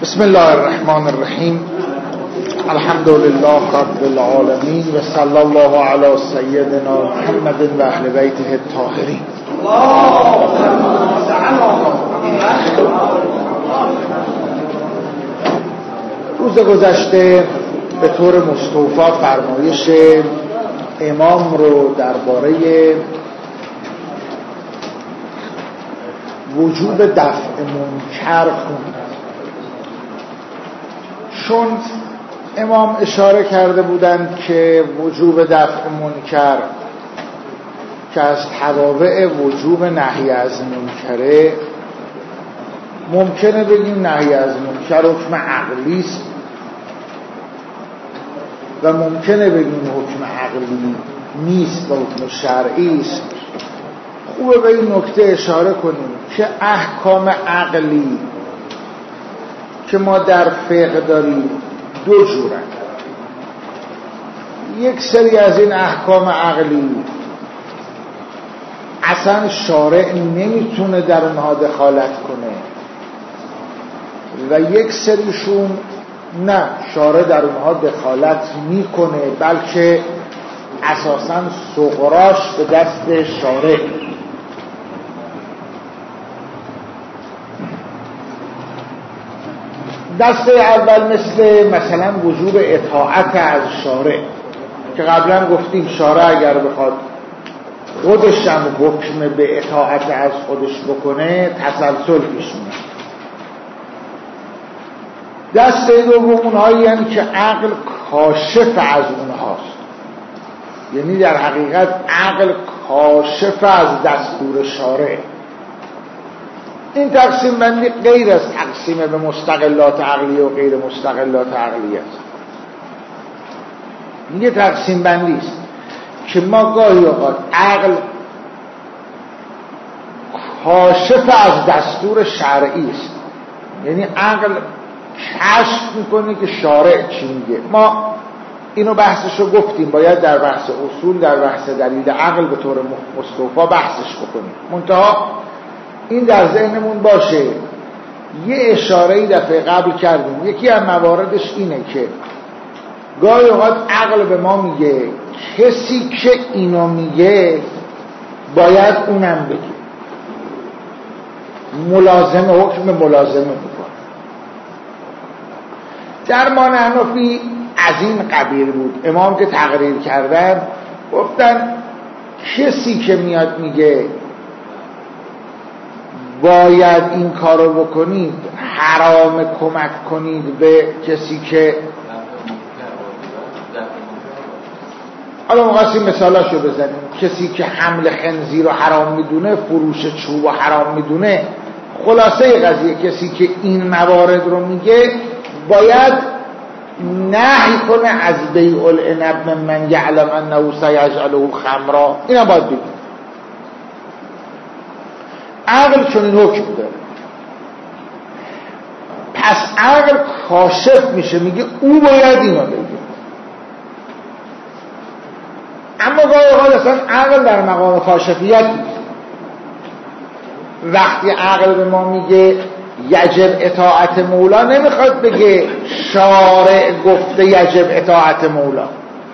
بسم الله الرحمن الرحیم. الحمد لله رب العالمین و صلی الله علی سیدنا محمد و اهل بیته الطاهرین. روز گذشته به طور مستوفا فرمایش امام رو درباره وجوب دفع منکر خوندن، چون امام اشاره کرده بودند که وجوب دفع منکر که از توابع وجوب نهی از منکره، ممکنه بگیم نهی از منکر حکم عقلی است و ممکنه بگیم حکم عقلی نیست و حکم شرعی است. خوبه به این نکته اشاره کنیم که احکام عقلی که ما در فقه داریم دو جورن. یک سری از این احکام عقلی اصلا شارع نمیتونه در اونها دخالت کنه و یک سریشون نه، شارع در اونها دخالت میکنه، بلکه اساسا صغراش به دست شارع. دسته اول مثلا وجوب اطاعت از شارع که قبلا گفتیم شارع اگر بخواد خودش هم حکم به اطاعت از خودش بکنه تسلسل پیش میاد. دسته دوم اونهایی هستند که عقل کاشف از اونهاست، یعنی در حقیقت عقل کاشف از دستور شارع. این تقسیم بندی غیر از تقسیم به مستقلات عقلیه و غیر مستقلات عقلیه است. یه تقسیم بندی است که ما گاهی اوقات عقل کاشف از دستور شرعی است، یعنی عقل کشف میکنه که شارع چی میگه. ما اینو بحثشو گفتیم، باید در بحث اصول، در بحث دلیل عقل به طور مستوفا بحثش بکنیم. منتها این در ذهنمون باشه. یه اشاره‌ای دفعه قبل کردیم، یکی از مواردش اینه که گاهی اوقات عقل به ما میگه کسی که اینو میگه باید اونم بگه، ملازم حکم ملازمه میکنه. درمان حنفی از این قبیل بود. امام که تقریر کردن گفتن کسی که میاد میگه باید این کارو بکنید، حرام کمک کنید به کسی که، حالا مقصیم مثالاشو بزنیم، کسی که حمل خنزیر رو حرام میدونه، فروش چوب رو حرام میدونه، خلاصه قضیه کسی که این موارد رو میگه باید نهی کنه از بیع العنب من یعلم انه سیجعله خمرا. اینا باید بگیم. عقل چون این حکم داره، پس عقل کاشف میشه، میگه او باید اینو بگه. اما گاهی اوقات اصلا عقل در مقام کاشفیت نیست. وقتی عقل به ما میگه یجب اطاعت مولا، نمیخواد بگه شارع گفته یجب اطاعت مولا.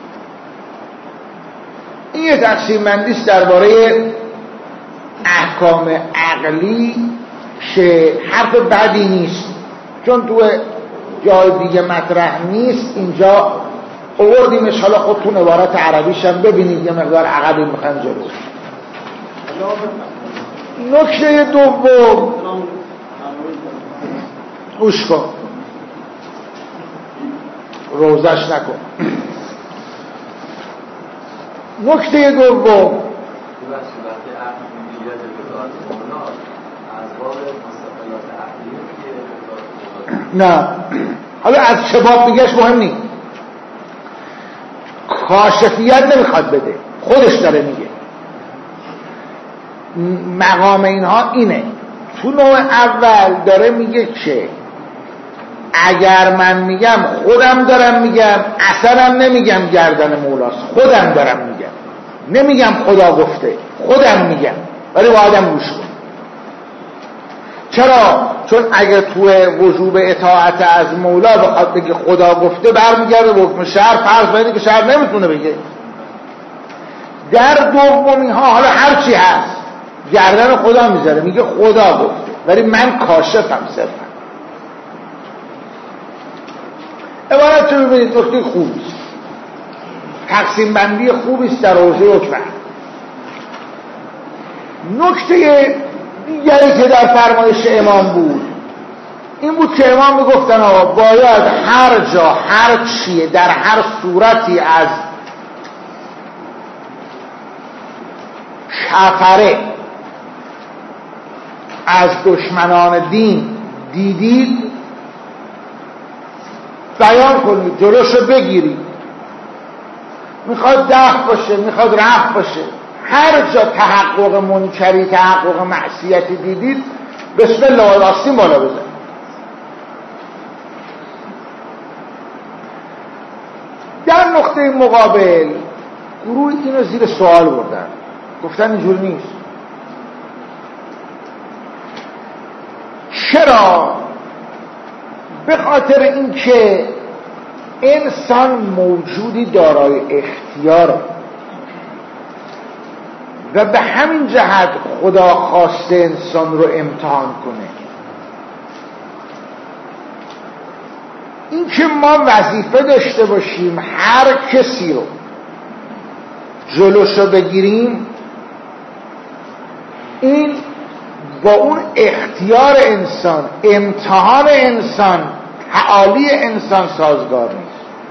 این یه تقسیم بندیست درباره احکام عقلی که حرف بدی نیست، چون تو جای دیگه مطرح نیست. اینجا آوردیمش، حالا خودتون عبارت عربیش هم ببینید، یه مقدار عقبی میخوان جلو. نکته دوم، گوش کن، روزش نکن. نکته دوم، نه حالا از چه باب میگهش مهم نیست، کاشفیت نمیخواد بده، خودش داره میگه. مقام اینها اینه. تو نوع اول داره میگه که اگر من میگم خودم دارم میگم، اصلا نمیگم گردن مولاست، خودم دارم میگم، نمیگم خدا گفته، خودم میگم، ولی با آدم گوش کن. چرا؟ چون اگه تو وجوب اطاعت از مولا بخواد بگه خدا گفته، برمیگرده به حکم شرع، فرض باید که شرع نمیتونه بگه. در دومی ها حالا هرچی هست گردن خدا میذاره، میگه خدا گفته، ولی من کاشفم صرفا. عبارت رو ببینید، نکته خوبیست، تقسیم بندی خوبیست در حوزه حکم. نکته دیگری که در فرمایش امام بود این بود که امام میگفتن آقا باید هر جا هر چیه در هر صورتی از کفره از دشمنان دین دیدید بیان کنید، جلوشو بگیرید. میخواد دفع باشه، میخواد رفع باشه، هر جا تحقق منکری، تحقق معصیتی دیدید بسم الله راستین بالا بزنید. در نقطه مقابل گروه اینو زیر سوال بردن، گفتن اینجور نیست. چرا؟ به خاطر اینکه انسان موجودی دارای اختیاره و به همین جهت خدا خواسته انسان رو امتحان کنه. این که ما وظیفه داشته باشیم هر کسی رو جلوشو بگیریم، این با اون اختیار انسان، امتحان انسان، تعالی انسان سازگار نیست.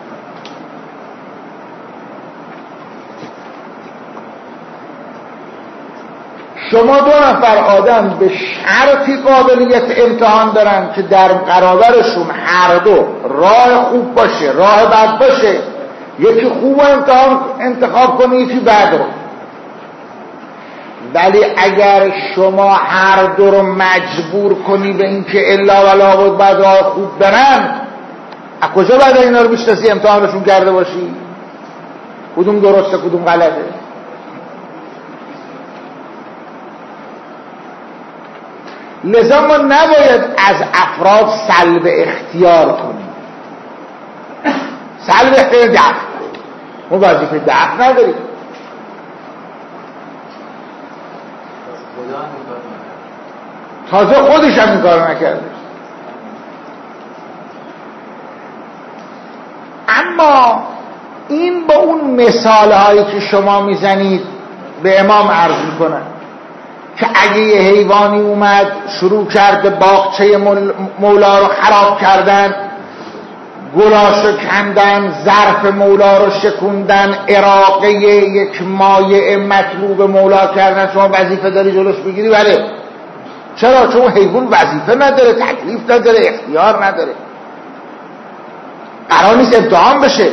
شما دو نفر آدم به شرطی قابلیت امتحان دارن که در برابرشون هر دو راه خوب باشه، راه بد باشه، یکی خوب انتخاب کنه، یکی بد رو. ولی اگر شما هر دو رو مجبور کنی به اینکه الا ولا بود بعد راه خوب برن، از کجا بعد اینا رو میشناسی امتحانشون کرده باشی؟ کدوم درسته کدوم غلطه؟ لذا ما نباید از افراد سلب اختیار کنیم. سلب اختیار دفع، ما وظیفه دفع نداریم. تازه خودش هم این کار نکرده. اما این با اون مثال هایی که شما میزنید به امام عرض میکنن که اگه یه حیوانی اومد شروع کرد باغچه مولا رو خراب کردن، گلاشو کندن، ظرف مولا رو شکوندن، اراقه یک مایع مطلوب مولا کردن، شما وظیفه داری جلوش بگیری؟ بله. چرا؟ چون حیوان وظیفه نداره، تکلیف نداره، اختیار نداره، قرار نیست امتحان بشه.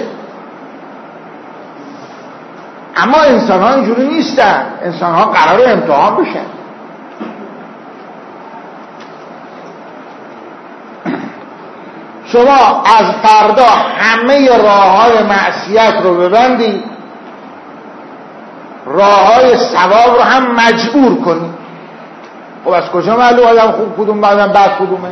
اما انسان ها اینجوری نیستن، انسان ها قراره امتحان بشن. شما از فردا همه راه های معصیت رو ببندید، راه های ثواب رو هم مجبور کنید. خب از کجا معلوم آدم خوب کدوم آدم بد کدومه؟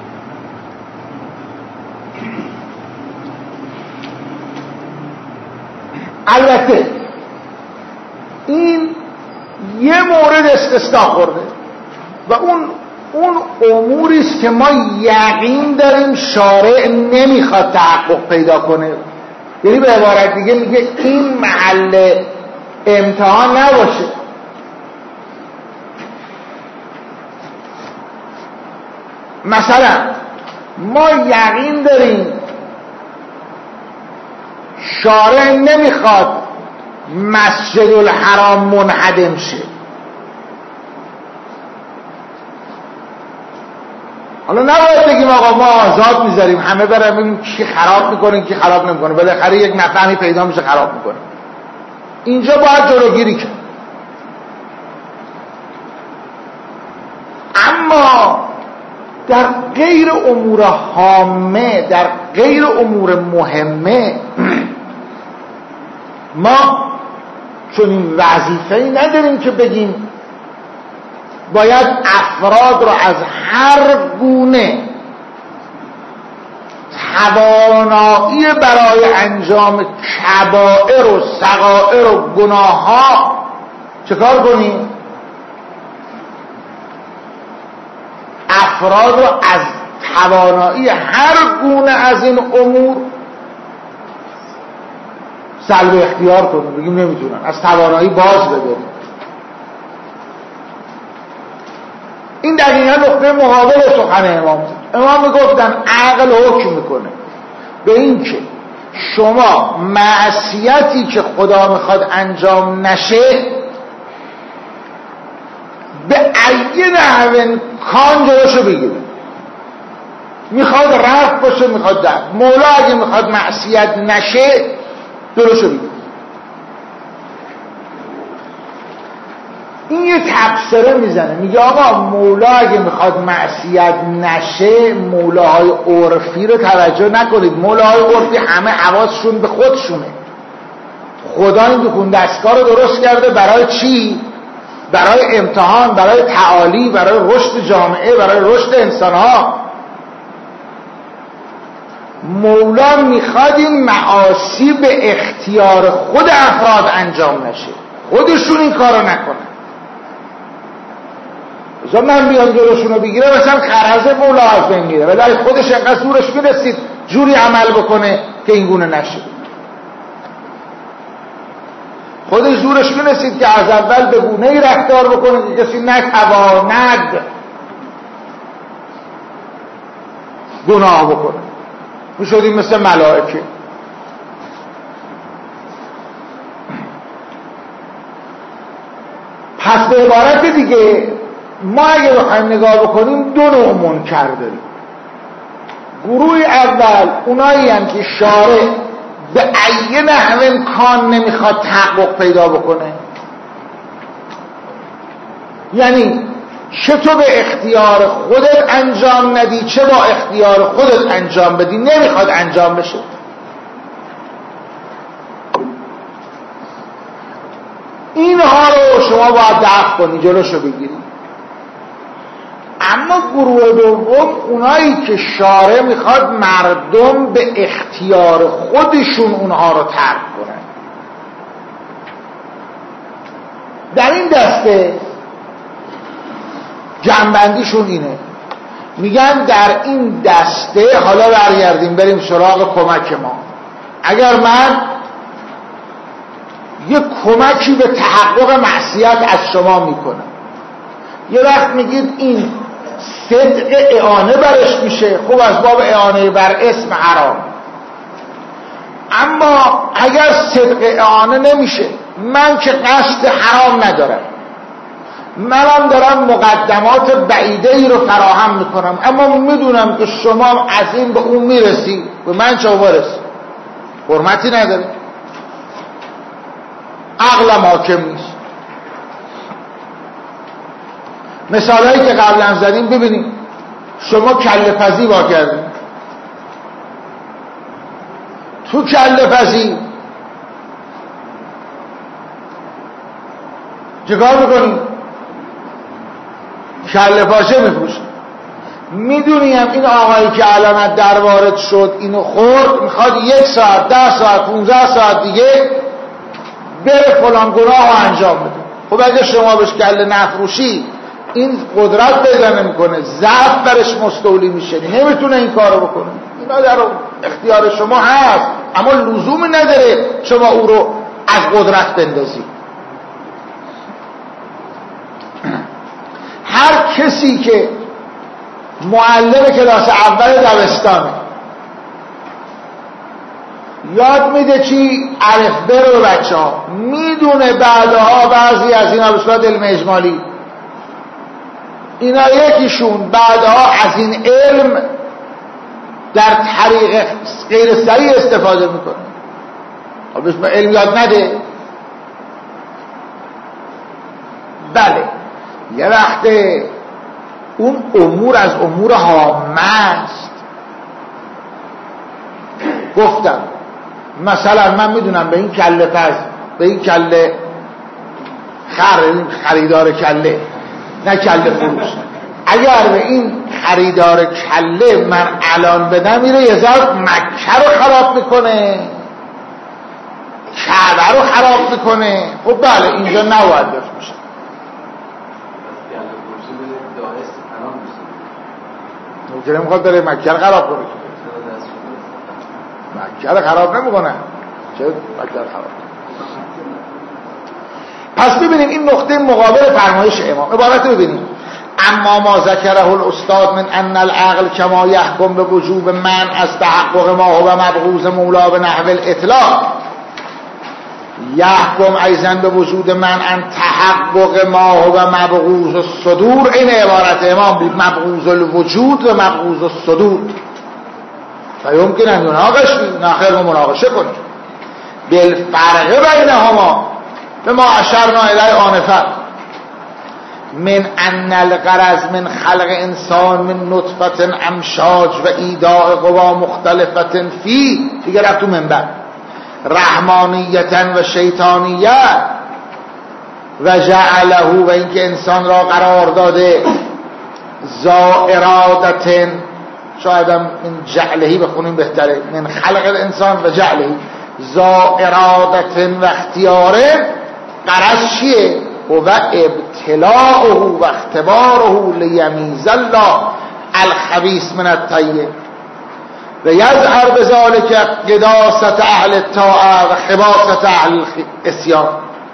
البته این یه مورد استثناء خورده و اون اموریست که ما یقین داریم شارع نمیخواد تحقق پیدا کنه. یعنی به عبارت دیگه میگه این محل امتحان نباشه. مثلا ما یقین داریم شارع نمیخواد مسجد الحرام منهدم شه. حالا نباید بگیم آقا ما آزاد میذاریم همه برن ببینیم کی خراب میکنه کی خراب نمیکنه، بالاخره یک نفهمی پیدا میشه خراب میکنه. اینجا باید جلوگیری کرد. اما در غیر امور هامه، در غیر امور مهمه ما چون این وظیفه‌ای نداریم که بگیم باید افراد رو از هر گونه توانایی برای انجام کبائر و صغائر و گناه ها چه کار کنیم؟ افراد رو از توانایی هر گونه از این امور سلب اختیار کنیم، بگیم نمیتونن، از توانایی باز بداریم. این دقیقا نقطه مقابل سخن امام میگفتن عقل حکم میکنه به این که شما معصیتی که خدا میخواد انجام نشه به ای نحو کان جلوشو بگیره، میخواد رفت باشه میخواد در. مولا اگه میخواد معصیت نشه جلوشو بگیره. این یه تبصره میزنه، میگه آقا مولا اگه میخواد معصیت نشه مولاهای عرفی رو توجه نکنید. مولاهای عرفی همه حواسشون به خودشونه. خدا این دکون دستگاه رو درست کرده برای چی؟ برای امتحان، برای تعالی، برای رشد جامعه، برای رشد انسانها. مولا میخواد این معاصی به اختیار خود افراد انجام نشه، خودشون این کارو نکنن. مثلا من بیان جلوشون رو بگیره مثلا خرز مولا از بین میره، ولی خودش انقدر زورش میرسید جوری عمل بکنه که این گونه نشه. خودش زورش میرسید که از اول به گونه‌ای رفتار بکنه که کسی نتواند گناه بکنه. میشدیم مثل ملائکه. پس به عبارت دیگه ما اگه بخوایم نگاه بکنیم دو نوع منکر داریم. گروه اول اونایی هم که شارع به ای نحو امکان نمیخواد تحقق پیدا بکنه، یعنی چه تو به اختیار خودت انجام ندی چه با اختیار خودت انجام بدی، نمیخواد انجام بشه. اینها رو شما باید دفع کنی، جلوشو بگیری. اما گروه دوم اونایی که شارع میخواد مردم به اختیار خودشون اونها رو ترک کنن. در این دسته جنبندیشون اینه، میگن در این دسته حالا برگردیم بریم سراغ کمک ما. اگر من یه کمکی به تحقق معصیت از شما میکنم، یه وقت میگید این صدق اعانه برش میشه، خوب از باب اعانه بر اسم حرام. اما اگر صدق اعانه نمیشه، من که قصد حرام ندارم، منم دارم مقدمات بعیده ای رو فراهم میکنم، اما میدونم که شما از این به اون میرسی، به من چه برسی، حرمتی نداره، عقلم حاکم نیست. مثالایی که قبلا زدیم ببینیم. شما کله پزی با کردیم، تو کله پزی چیکار میکنیم؟ کله پاچه میفروشیم. میدونیم این آقایی که علامت در وارد شد اینو خورد، میخواد 1 ساعت 10 ساعت 15 ساعت دیگه بره فلان گناه رو انجام بده. خب اگه شما بهش کله نفروشی این قدرت پیدا نمیکنه، ضعف برش مستولی میشه، نمیتونه این کارو بکنه. اینا در اختیار شما هست، اما لزومی نداره شما او رو از قدرت بندازی. هر کسی که معلم کلاس اول دبستانه یاد میده چی؟ الف ب رو به بچه ها، میدونه بعدها بعضی از اینا به صورت علم اجمالی اینا یکیشون بعدها از این علم در طریق غیر صحیح استفاده میکنه. خب بهش علم یاد نده. بله یه وقت اون امور از امور هامه است. گفتم مثلا من میدونم به این کله پز، به این کله خریدار کله نه کله فروش. اگر به این خریدار کله من الان بدم میره یه ذره مکه رو خراب میکنه، کعبه رو خراب میکنه. خب بله اینجا نباید بفروشه. ممکنه میخواد داره مکه رو خراب کنه، مکه رو خراب نمیکنه. چه مکه رو خراب کنه؟ پس ببینیم این نقطه مقابل فرمایش امام. عبارت ببینیم: اما ما ذکره الاستاد من ان العقل کما یحکم به وجوب من از تحقق ما هو مبغوض مولا به نحو الاطلاق یحکم ایضا به وجود من ان تحقق ما هو مبغوض الصدور. این عبارت امام بود: مبغوض الوجود و مبغوض الصدور. و یمکن ان یناقش ناخر و مناقشه کنیم بالفرق بینهما به ما اشرنا الی آنفا من ان الغرض من خلق انسان من نطفه امشاج و ایداء قوا مختلفه فی دیگه رفت تو منبر رحمانیتا و شیطانیت و جعله و اینکه انسان را قرار داده ذا ارادت، شاید هم این جعلهی بخونیم بهتره، من خلق الانسان و جعلهی ذا ارادت و اختیاره. غرض چیه؟ و ابتلاعه و اختباره لیمیز الله الخبیث من الطیب و یظهر بذلک قداست اهل الطاعه و خباثت اهل العصیان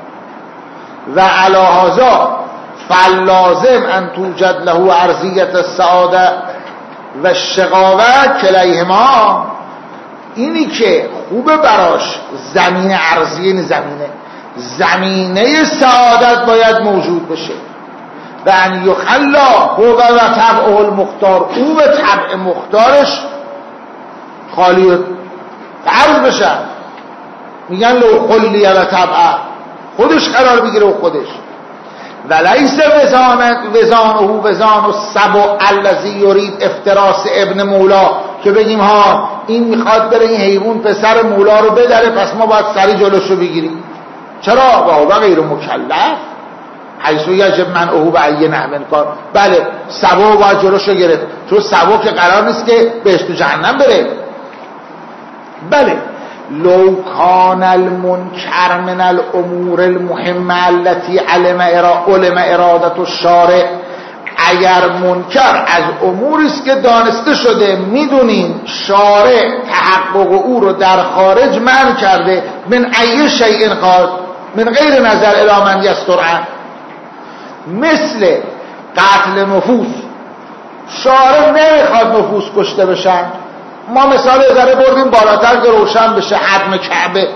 و علی هذا فلازم ان توجد له ارضیه السعاده و الشقاوه کلیهما. اینی که خوبه براش زمین ارضیه، زمینه سعادت باید موجود بشه و ان یخلا هو و طبعه المختار، او به طبع مختارش خالی فرض بشه. میگن لو خلیه و طبعه، خودش قرار بگیره و خودش. ولیس وزانه وزان السبع الذی یرید افتراس ابن مولا، که بگیم ها این میخواد بره این حیوان پسر مولا رو بدره پس ما باید سری جلوشو بگیریم. چرا؟ و هو غیر مکلف حیث یجب منعه بعین نحو کار. بله سبع باید جلوشو گرفت، چون سبع که قرار نیست که بهشت و جهنم بره. بله لو کان المنکر من الامور المهمه التي علم ارادت الشارع، اگر منکر از اموری است که دانسته شده میدونیم شارع تحقق او رو در خارج منع کرده، من ای شیء خارج من غیر نظر الی من یستر عنه، مثل قتل نفوس. شارع نمیخواد نفوس کشته بشن، ما مثال ذره بردیم بالاتر که روشن بشه حتم کعبه.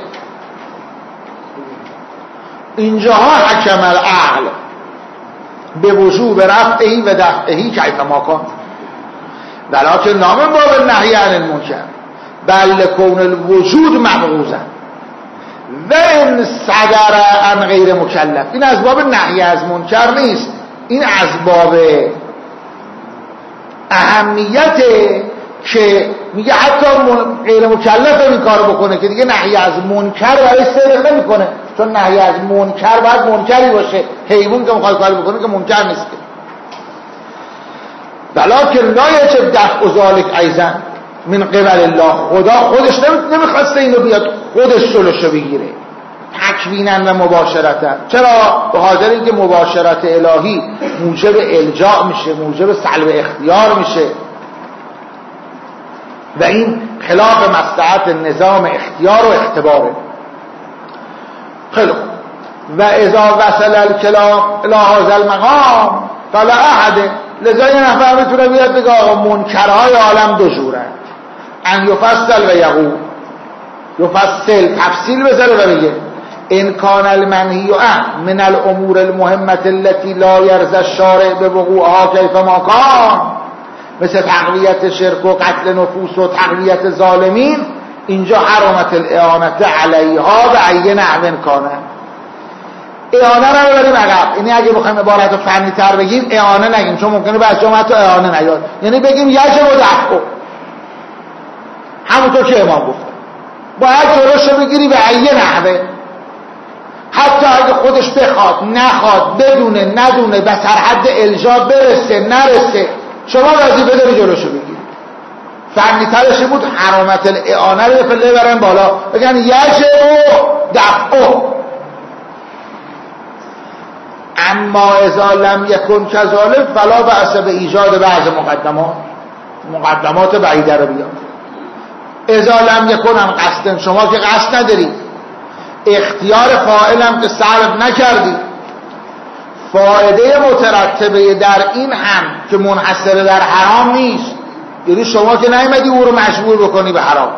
اینجاها حکم العقل به وجوب رفعهی و دفعهی کیف ما کان، ولکن نام باب نهی عن المنکر بل کون الوجود مبغوضا و ان صدر عن غیر مکلف. این از باب نهی از منکر نیست، این از باب اهمیت که میگه حتی غیر مکلف این کار بکنه که دیگه نهی از منکر برای صدق نمیکنه، چون نهی از منکر باید منکری باشه. حیوان که میخواد کار بکنه که منکر نیست. ولکن لا یجب دفع ذلک ایضا من قبل الله، خدا خودش نمیخواسته اینو بیاد خودش جلوشو بگیره تکوینا و مباشرتا. چرا؟ به خاطر اینکه مباشرت الهی موجب الجاء میشه، موجب سلب اختیار میشه و این خلاف مصلحت نظام اختیار و اختباره. خیلی و اذا وصل الكلام الى هذا المقام فلا احد، لذا یه نفر میتونه بیاد بگه آقا منکرهای عالم دو جورن، ان یفصل و یقول، یفصل تفصیل بذاره و بگه ان کان المنهی من الامور المهمه التي لا يرضى الشارع بوقوعها کیف ما کان، مثل تقویت شرک و قتل نفوس و تقویت ظالمین، اینجا حرمت الاعانت علیها و ای نحو کانه. اعانه رو بریم عقب، یعنی اگه بخوایم عبارت فنی تر بگیم اعانه نگیم، چون ممکنه بچه‌ها حتی اعانه نیاد، یعنی بگیم یجب و دفع، همونطور که امام گفت باید جلوشو بگیری به ای نحوه، حتی حتی اگه خودش بخواد نخواد بدونه ندونه به سرحد الجا برسه نرسه شما وظیفه داری جلوشو بگیری. فنی ترش بود حرامت الاعانه رو پله برن بالا بگن یجب دفعه. اما اذا لم یکن کذالک فلا بأس به ایجاد بعض مقدمات بعیده رو بیاد. اذا لم یکن هم قصدن، شما که قصد نداری، اختیار فاعلم که سلب نکردی، فایده مترتبه در این هم که منحصر در حرام نیست، یعنی شما که نیومدی او رو مجبور بکنی به حرام،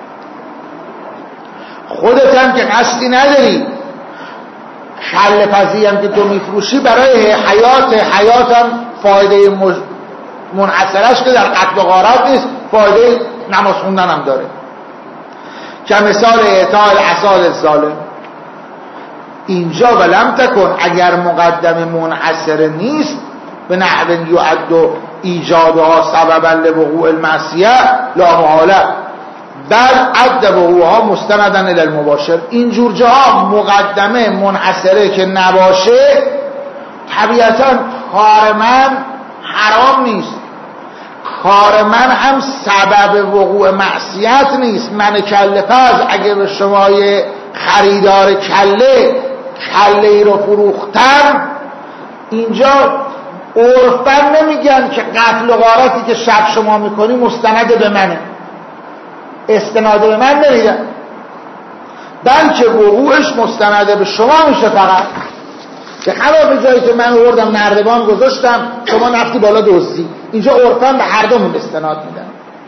خودت هم که قصدی نداری، کله پزی هم که تو میفروشی برای حیات هم فایده منحصرش که در قتل و غارت نیست، فایده نماز خوندن هم داره. که مثال اعطاء العصا للظالم اینجا ولم تکن، اگر مقدم منحصر نیست به نحو یعد ایجادها سببا لوقوع المعصیه لا محاله، بل عد وقوعها مستندا الی المباشر. اینجور جاها مقدمه منحصره که نباشه طبیعتا کار من حرام نیست، کار من هم سبب وقوع معصیت نیست. من کله پز اگه به شما یه خریدار کله ای رو فروختم، اینجا عرفاً نمیگن که قتل و غارتی که شب شما میکنی مستند به منه، استناد به من نمیگن، بلکه وقوعش مستند به شما میشه. فقط به خلاف جایی که من آوردم نردبان گذاشتم شما نفتی بالا دزدی، اینجا عرفاً به هر دومون استناد میدن.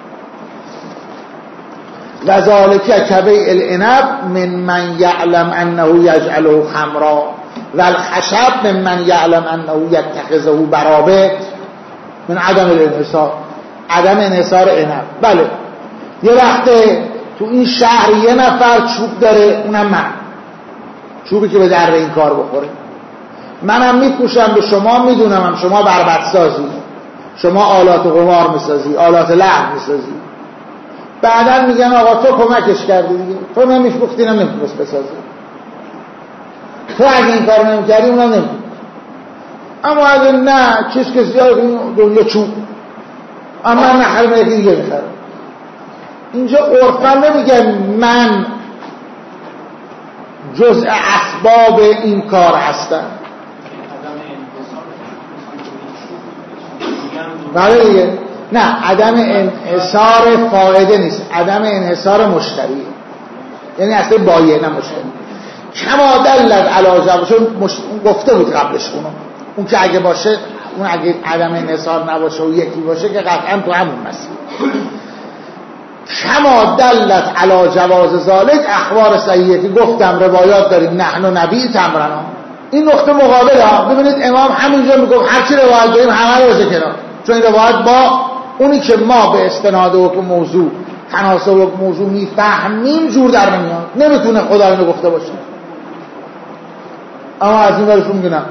و ذالک کبیع العنب من یعلم انه یجعله خمرا و الخشب من یعلم انه یتخذه برابط من عدم الانحصار، عدم انحصار عنب. بله یه وقته تو این شهر یه نفر چوب داره، اونم من، چوبی که به در این کار بخوره. منم میپوشم به شما، میدونم هم شما بربط سازی، شما آلات قمار میسازی، آلات لعب میسازی، بعدا میگن آقا تو کمکش کردی دیگه، تو نمیفروختی نمیفروخت بسازی، تو اگه این کار نمیکردی اونا نمیفروخت. اما اگه نه چیز که زیاد دنیا چوب، اما من نخرم یکی دیگه میخرم. اینجا عرفا نمیگن من جزء اسباب این کار هستم. بله دیگه، نه عدم انحصار فائده نیست، عدم انحصار مشتریه، یعنی اصلا بایع نه مشتری. کما دلت علی جواز، چون گفته بود قبلش اون که اگه باشه، اون اگه عدم انحصار نباشه و یکی باشه که قطعا تو همون مسئله. کما دلت علی جواز ذالک اخبار صحیحه، گفتم روایات داریم نحن نبی تمرنا. این نقطه مقابله ها، ببینید امام همینجا میگفت هرچی روایت داریم همه رو ذکر، چون این روایت با اونی که ما به استناد و موضوع تناسب و موضوع میفهمیم جور در نمیاد، نمیتونه خدا اینو گفته باشه. اما از این ورشون میگنم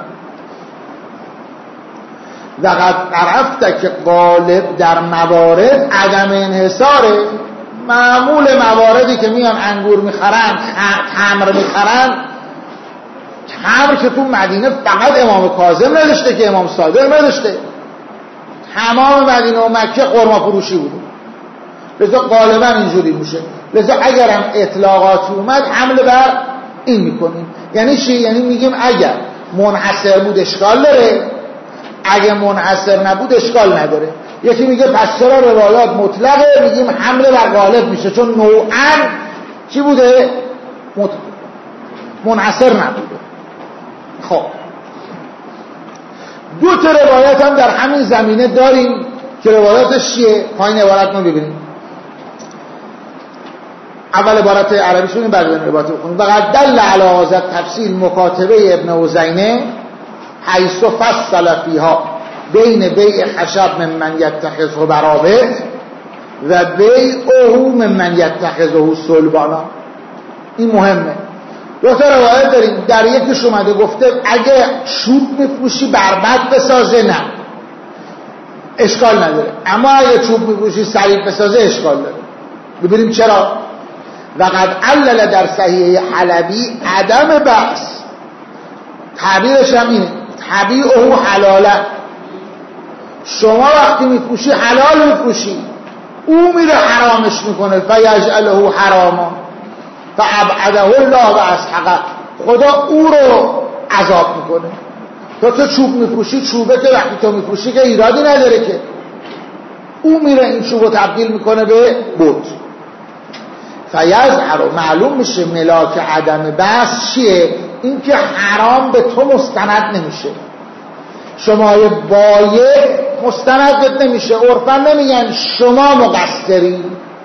وقد عرفت که غالب در موارد عدم انحصاره. معمول مواردی که میان انگور میخرن، تمر میخرن، تمر که تو مدینه فقط امام کاظم نداشته که امام صادق نداشته، تمام مدینه و مکه خرما فروشی بود، لذا غالبا اینجوری میشه. لذا اگرم اطلاقاتی اومد حمله بر این میکنیم. یعنی چی؟ یعنی میگیم اگر منحصر بود اشکال داره، اگه منحصر نبود اشکال نداره. یکی میگه پس چرا روایات مطلقه؟ میگیم حمله بر غالب میشه، چون نوعاً چی بوده؟ منحصر نبوده. خب دو تا روایت هم در همین زمینه داریم که روایاتش چیه؟ پایین عبارت رو ببینیم. اول عبارت عربیشون بعد این عبارت بخونیم. وقد دل علی هذا تفصیل مکاتبه ابن عزینه حیث فصل فیها بین بیع خشب ممن یتخذه برابط و بیعه ممن یتخذه صلبانا. این مهمه. دو تا روایت داریم، در یکیش اومده گفته اگه چوب میفروشی بربط بسازه نه اشکال نداره، اما اگه چوب میفروشی سریع بسازه اشکال داره. ببینیم چرا. وقد علل در صحیح حلبی عدم بحث تعبیرش هم اینه تبیعه حلالا. شما وقتی میفروشی حلال میفروشی، او میره حرامش میکنه فیجعله حراما فابعده الله و اسحقه. خدا او رو عذاب میکنه. تو چوب میفروشی، چوبه که وقتی تو میفروشی که ایرادی نداره که، او میره این چوب رو تبدیل میکنه به بت. فیظهر، معلوم میشه ملاک عدم بس چیه؟ این که حرام به تو مستند نمیشه، شما بایع مستند نمیشه. عرفا نمیگن شما مقصری.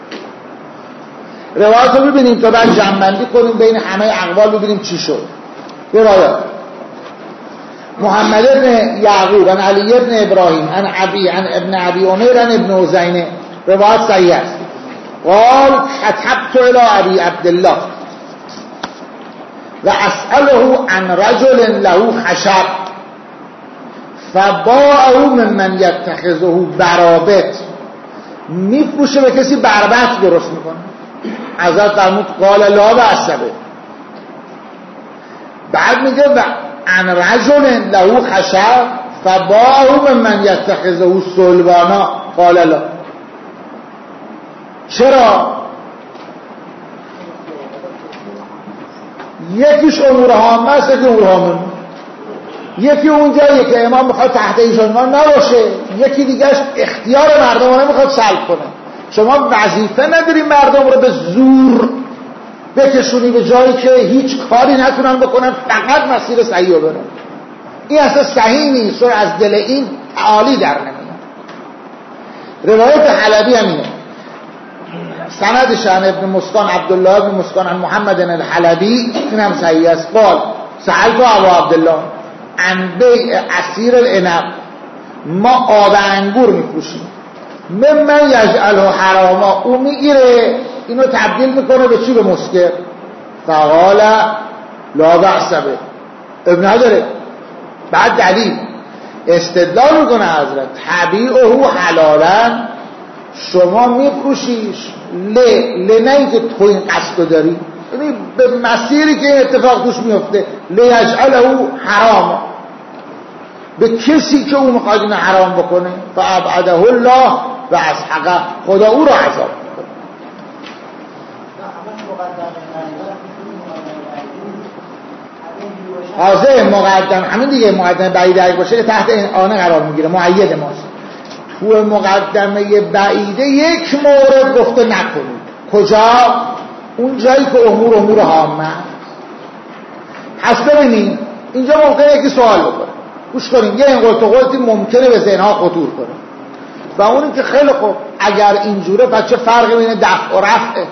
روایت رو ببینیم تا بعد جمع‌بندی کنیم بین همه اقوال، ببینیم چی شد. روایت محمد بن یعقوب عن علی بن ابراهیم عن ابی عن ابن ابی عمر عن ابن عزینه، روایت صحیح است. قال خطبت الى ابي عبد الله و اسأله عن رجل له خشب فباعه ممن یتخذه برابط. میفروشه به کسی بربط درست میکنه. حضرت فرمود قال لا بأس به. بعد میگه عن رجل له خشب فباعه ممن یتخذه صلبانا قال لا. چرا؟ یکیش امور هامه است، یکی امور هامه. یکی اونجایی که امام میخواد تحت ایشان نباشه، یکی دیگهش اختیار مردم رو نمیخواد سلب کنه. شما وظیفه نداری مردم رو به زور بکشونی به جایی که هیچ کاری نتونن بکنن، فقط مسیر صحیح رو برن. این اصلا صحیح نیست، از دل این تعالی در نمیاد. روایت حلبی همینه، سندش عن ابن مسکان عبدالله ابن مسکان عن محمد الحلبی، این هم صحیح است. قال سألت ابو عبدالله عن بیع عصیر العنب، ما آب انگور میفروشیم، ممن یجعله حراما، او میگیره اینو تبدیل میکنه به چی؟ به مسکر. فقال لا بأس به، ابن نداره. بعد دلیل استدلال میکنه حضرت تبیعه حلالا، شما میفروشیش نه اینکه تو این قصد داری، یعنی به مسیری که این اتفاق توش میفته، لیجعله حرام، به کسی که او میخواد اینو حرام بکنه، فابعده الله و اسحقه، خدا او رو عذاب میکنه. حاضر مقدم، همین دیگه مقدمه بعیده باشه که تحت این آنه قرار میگیره، مؤید ماست. تو مقدمه بعیده یک مورد گفته نکنید. کجا؟ اون جایی که امور هامه. پس ببینید اینجا ممکنه یکی سوال بکنه، گوش کنیم، یه این قلتی ممکنه به ذهنها خطور کنه، و اونی که خیلی خوب اگر اینجوره پس چه فرقی بین دفع و رفعه؟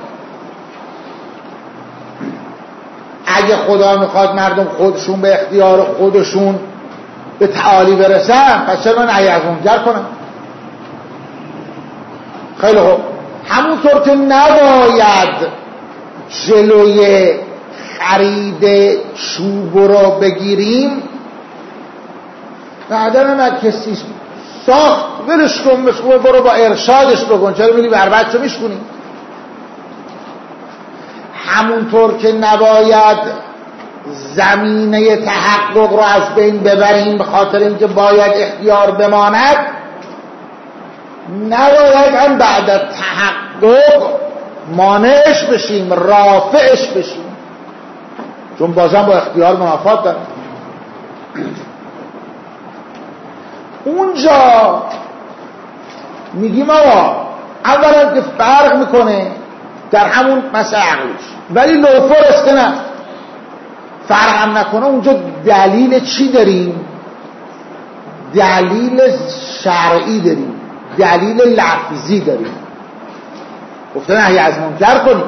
اگه خدا میخواد مردم خودشون به اختیار خودشون به تعالی برسن، پس چرا نهی از منکر کنن؟ خیلی خوب، همونطور که نباید جلوی خرید چوب رو بگیریم، بعدن هم کسی ساخت ولش کن، برو با ارشادش بکن، چرا میری بر بچه میشکنی؟ همونطور که نباید زمینه تحقق رو از بین ببریم به خاطر اینکه باید اختیار بماند، نباید هم بعد از تحقق مانعش بشیم، رافعش بشیم، چون بازم با اختیار منافات داریم. اونجا میگیم آقا اولا که فرق میکنه در همون مسئله عقلش، ولی لوفر است که نه فرق هم نکنه. اونجا دلیل چی داریم؟ دلیل شرعی داریم، دلیل لفظی داریم. گفته نهی از منکر کنیم.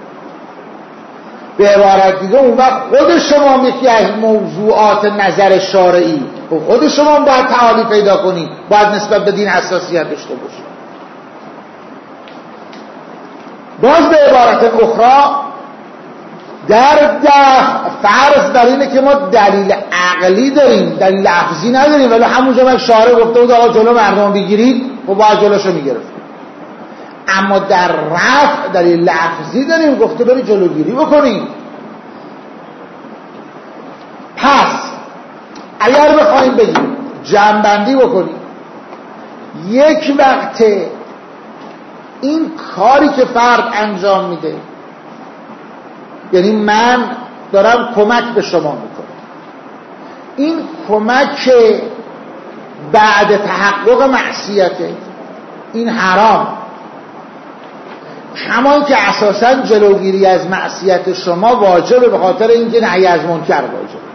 به عبارت دیگه اون وقت خود شما یکی از موضوعات نظر شرعی، خود شما باید تعالی پیدا کنید، باید نسبت به دین حساسیت داشته باشید. باز به عبارت اخرى در فرض در اینه که ما دلیل عقلی داریم، دلیل لفظی نداریم، ولی همونجا من شارع گفته بود آقا جلو مردم بگیرید و باید جلوشو میگرفت. اما در رفع دلیل لفظی داریم، گفته برید جلوگیری بکنید. پس اگر بخوایم بگیم جمع‌بندی بکنیم، یک وقت این کاری که فرد انجام میده، یعنی من دارم کمک به شما میکنم، این کمک بعد تحقق معصیته، این حرام، کما که اساساً جلوگیری از معصیت شما واجبه به خاطر اینکه نهی از منکر واجبه.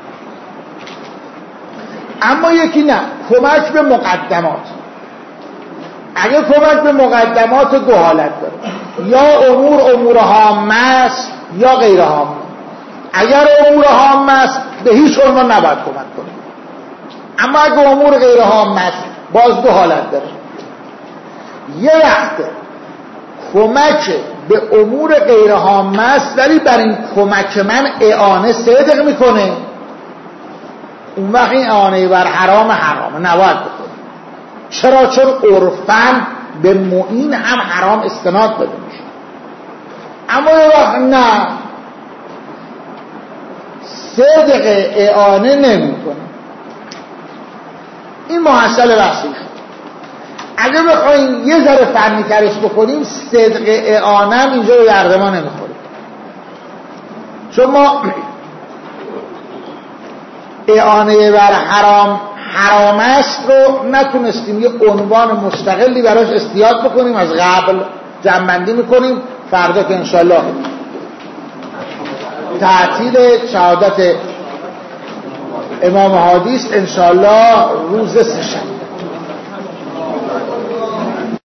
اما یکی نه، کمک به مقدمات. اگه کمک به مقدمات دو حالت داره، یا امور هامه است یا غیر هامه. اگر امور هامه است به هیچ عنوان نباید کمک کنه، اما اگه امور غیر هامه است باز دو حالت داره. یه وقت کمک به امور غیر هامه است ولی بر این کمک من اعانه صدق میکنه، اون وقت این اعانه بر حرام حرامه، نباید بکنه. چرا؟ چون عرفاً به معین هم حرام استناد داده میشه. اما یه وقت نه، صدق اعانه نمیکنه. این محصل بحثی شد. اگه بخوایم یه ذره فنی ترش بکنیم، صدق اعانه هم اینجا به درد ما نمیخوره، چون ما اعانه بر حرام است رو نتونستیم یه عنوان مستقلی براش استیاد بکنیم، از قبل جمع‌بندی میکنیم. فردا که انشالله تعطیل شهادت امام هادی است، انشالله روز سه‌شنبه